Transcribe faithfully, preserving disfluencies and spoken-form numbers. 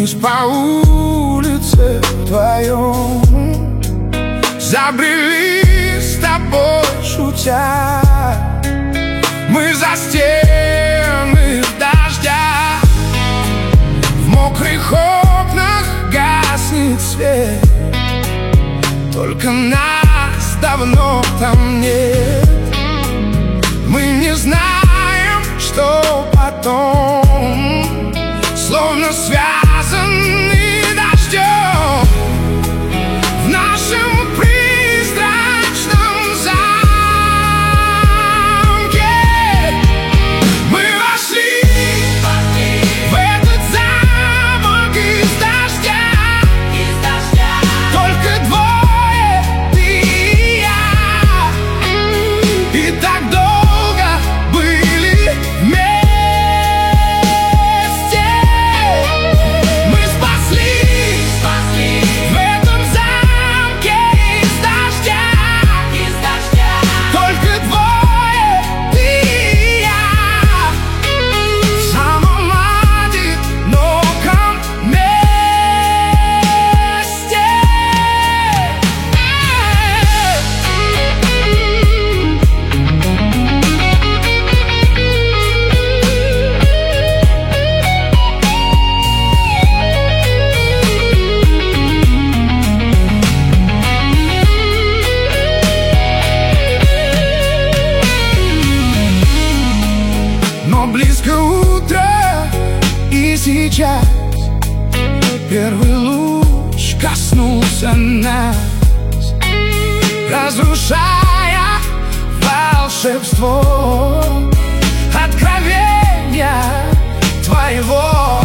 вниз по улице вдвоем забрели с тобой шутя. Мы за стены дождя, в мокрых окнах гаснет свет, только нас давно там нет. Мы не знаем, что потом, словно связаны дождем в нашем призрачном замке. Мы вошли в этот замок из дождя, только двое, ты и я, и так долго были вместе. Мы спаслись в этом замке из дождя, только двое, ты и я, в самом одиноком месте. Но близко утро, и сейчас первый луч коснулся нас, разрушая волшебство откровения твоего.